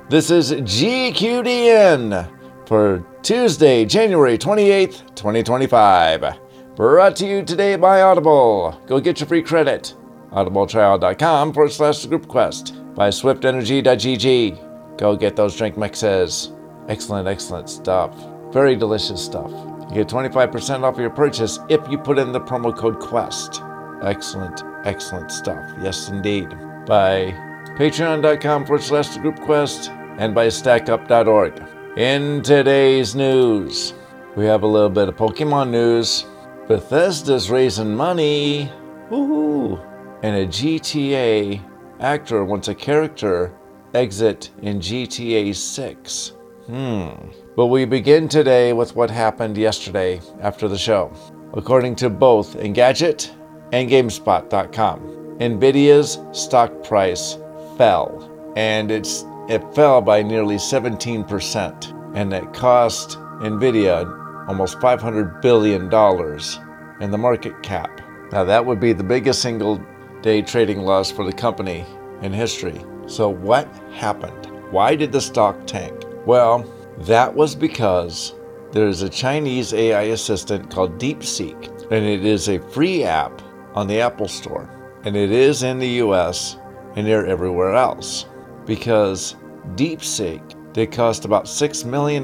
This is GQDN for Tuesday, January 28th, 2025. Brought to you today by Audible. Go get your free credit. audibletrial.com/groupquest. By swiftenergy.gg. Go get those drink mixes. Excellent stuff. Very delicious stuff. You get 25% off your purchase if you put in the promo code QUEST. Excellent stuff. Yes, indeed. By patreon.com/groupquest and by stackup.org. In today's news, we have a little bit of Pokemon news. Bethesda's raising money. Woohoo! And a GTA actor wants a character exit in GTA 6. But we begin today with what happened yesterday after the show. According to both Engadget and GameSpot.com, Nvidia's stock price fell, and it fell by nearly 17%, and it cost Nvidia almost $500 billion in the market cap. Now that would be the biggest single day trading loss for the company in history. So what happened? Why did the stock tank? Well, that was because there's a Chinese AI assistant called DeepSeek, and it is a free app on the Apple Store, and it is in the US and near everywhere else, because DeepSeek did cost about $6 million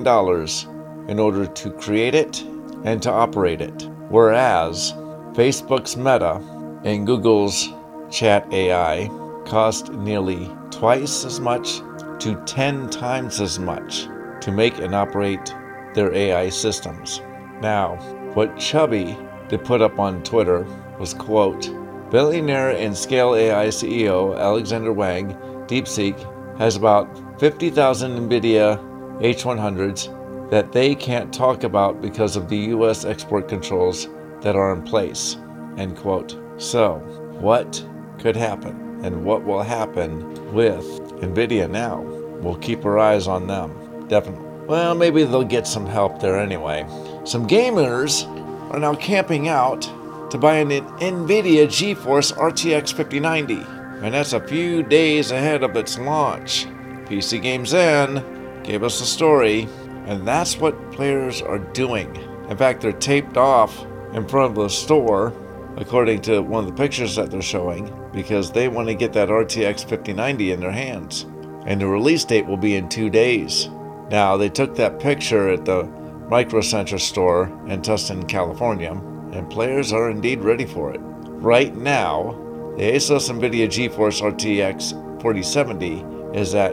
in order to create it and to operate it, whereas Facebook's Meta and Google's Chat AI cost nearly twice as much to 10 times as much to make and operate their AI systems. Now, what Chubby did put up on Twitter was, quote, billionaire and Scale AI CEO Alexander Wang, DeepSeek, has about 50,000 NVIDIA H100s that they can't talk about because of the US export controls that are in place, end quote. So, what could happen and what will happen with NVIDIA now? We'll keep our eyes on them, definitely. Well, maybe they'll get some help there anyway. Some gamers are now camping out to buy an NVIDIA GeForce RTX 5090, and that's a few days ahead of its launch. PC Games In gave us a story, and that's what players are doing. In fact, they're taped off in front of the store, according to one of the pictures that they're showing, because they want to get that RTX 5090 in their hands. And the release date will be in 2 days. Now, they took that picture at the Micro Center store in Tustin, California, and players are indeed ready for it. Right now, the ASUS NVIDIA GeForce RTX 4070 is at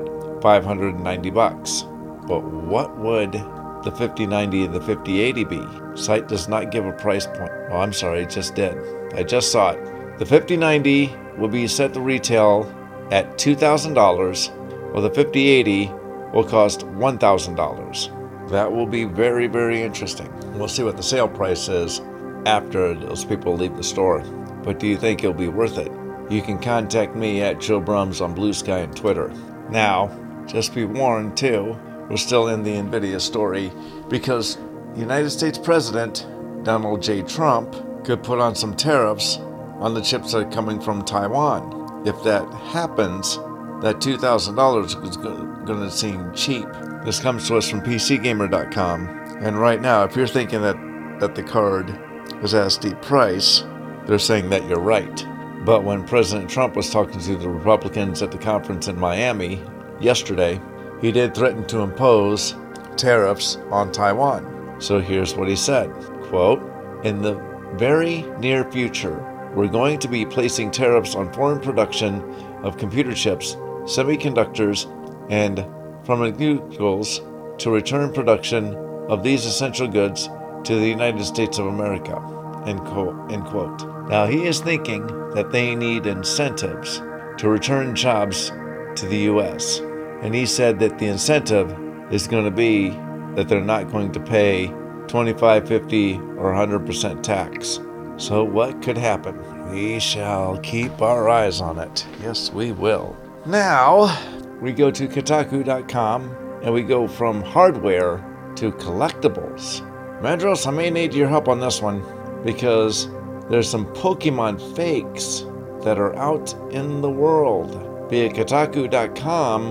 $590. But what would the 5090 and the 5080 be? Site does not give a price point. Oh, I'm sorry, it just did. I just saw it. The 5090 will be set to retail at $2,000, while the 5080 will cost $1,000. That will be very, very interesting. We'll see what the sale price is after those people leave the store. But do you think it'll be worth it? You can contact me at Joe Brums on Blue Sky and Twitter. Now, just be warned too, we're still in the NVIDIA story because United States President Donald J. Trump could put on some tariffs on the chips that are coming from Taiwan. If that happens, that $2,000 is going to seem cheap. This comes to us from PCGamer.com. And right now, if you're thinking that the card is at a steep price, they're saying that you're right. But when President Trump was talking to the Republicans at the conference in Miami yesterday, he did threaten to impose tariffs on Taiwan. So here's what he said, quote, in the very near future, we're going to be placing tariffs on foreign production of computer chips, semiconductors, and pharmaceuticals to return production of these essential goods to the United States of America, end quote. Now he is thinking that they need incentives to return jobs to the U.S. And he said that the incentive is going to be that they're not going to pay 25, 50, or 100% tax. So what could happen? We shall keep our eyes on it. Yes, we will. Now, we go to Kotaku.com and we go from hardware to collectibles. Medros, I may need your help on this one because there's some Pokemon fakes that are out in the world. Via Kotaku.com,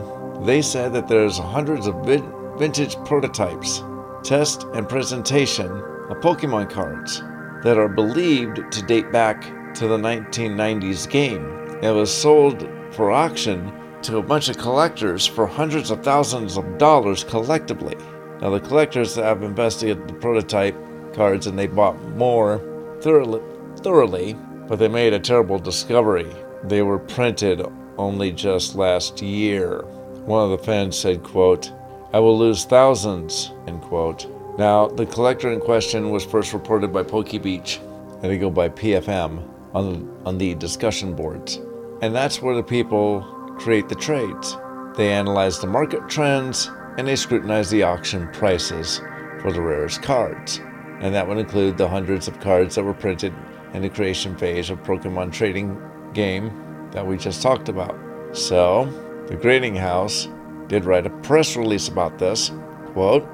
They said that there's hundreds of vintage prototypes, test and presentation of Pokemon cards that are believed to date back to the 1990s game. It was sold for auction to a bunch of collectors for hundreds of thousands of dollars collectively. Now the collectors have investigated the prototype cards and they bought more thoroughly, but they made a terrible discovery. They were printed only just last year. One of the fans said, quote, "I will lose thousands," end quote. Now, the collector in question was first reported by PokeBeach, and they go by PFM on the discussion boards. And that's where the people create the trades. They analyze the market trends, and they scrutinize the auction prices for the rarest cards. And that would include the hundreds of cards that were printed in the creation phase of Pokemon trading game that we just talked about. So, the grading house did write a press release about this. Quote,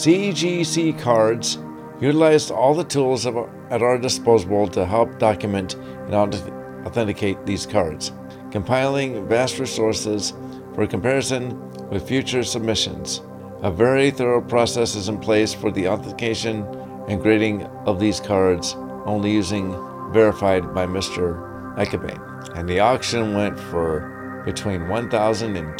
"CGC Cards utilized all the tools at our disposal to help document and authenticate these cards, compiling vast resources for comparison with future submissions. A very thorough process is in place for the authentication and grading of these cards, only using verified by Mr. Ekabane." And the auction went for between $1,000 and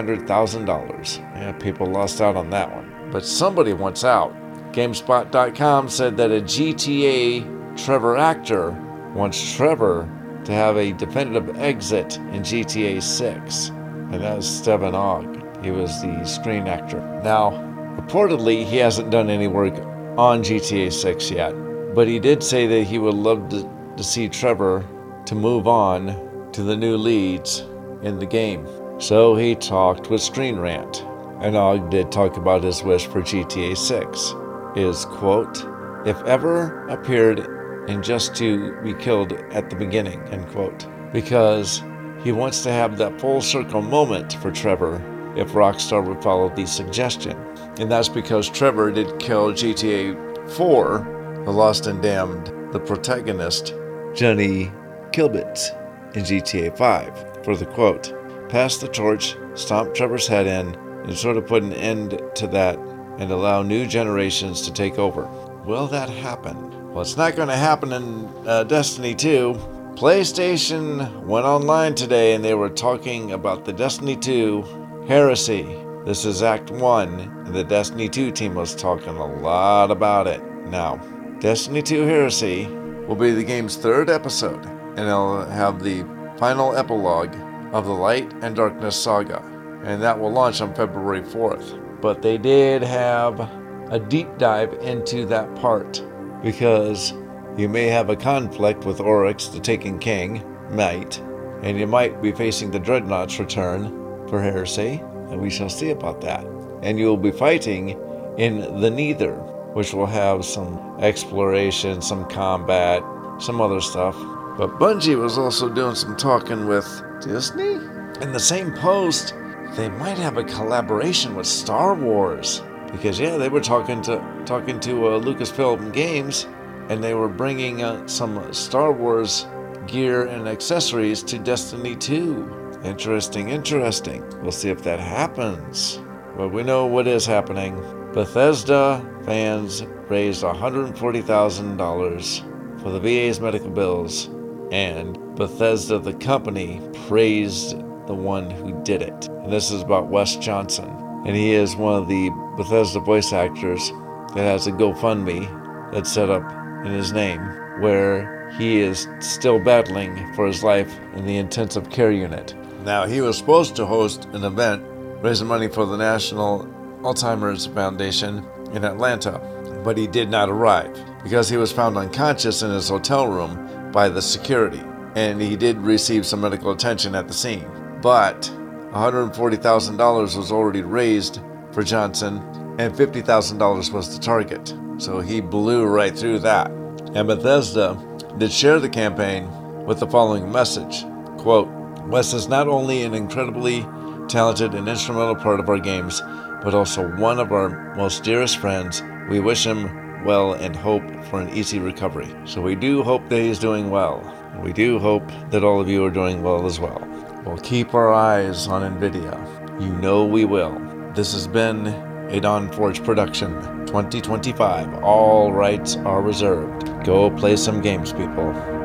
$200,000. Yeah, people lost out on that one. But somebody wants out. GameSpot.com said that a GTA Trevor actor wants Trevor to have a definitive exit in GTA 6. And that was Steven Ogg. He was the screen actor. Now, reportedly, he hasn't done any work on GTA 6 yet. But he did say that he would love to see Trevor to move on to the new leads in the game. So he talked with Screen Rant. And Ogg did talk about his wish for GTA 6 is, quote, "if ever appeared and just to be killed at the beginning," end quote. Because he wants to have that full circle moment for Trevor if Rockstar would follow the suggestion. And that's because Trevor did kill GTA 4, The Lost and Damned, the protagonist, Johnny Kilbits, in GTA 5, for the quote, "pass the torch, stomp Trevor's head in, and sort of put an end to that and allow new generations to take over." Will that happen? Well, it's not going to happen in Destiny 2. PlayStation went online today and they were talking about the Destiny 2 Heresy. This is Act 1, and the Destiny 2 team was talking a lot about it. Now, Destiny 2 Heresy will be the game's third episode, and it'll have the final epilogue of the Light and Darkness saga, and that will launch on February 4th. But they did have a deep dive into that part, because you may have a conflict with Oryx, the Taken King, might, and you might be facing the Dreadnought's return for Heresy, and we shall see about that. And you will be fighting in the Nether, which will have some exploration, some combat, some other stuff. But Bungie was also doing some talking with Disney. In the same post, they might have a collaboration with Star Wars, because they were talking to Lucasfilm Games, and they were bringing some Star Wars gear and accessories to Destiny 2. Interesting. We'll see if that happens. But we know what is happening. Bethesda fans raised $140,000 for the VA's medical bills, and Bethesda, the company, praised the one who did it. And this is about Wes Johnson. And he is one of the Bethesda voice actors that has a GoFundMe that's set up in his name, where he is still battling for his life in the intensive care unit. Now, he was supposed to host an event raising money for the National Alzheimer's Foundation in Atlanta, but he did not arrive because he was found unconscious in his hotel room by the security, and he did receive some medical attention at the scene. But $140,000 was already raised for Johnson, and $50,000 was the target. So he blew right through that. And Bethesda did share the campaign with the following message, quote, "Wes is not only an incredibly talented and instrumental part of our games, but also one of our most dearest friends. We wish him well and hope for an easy recovery." So we do hope that he's doing well. We do hope that all of you are doing well as well. We'll keep our eyes on NVIDIA. You know we will. This has been a Dawn Forge production 2025. All rights are reserved. Go play some games, people.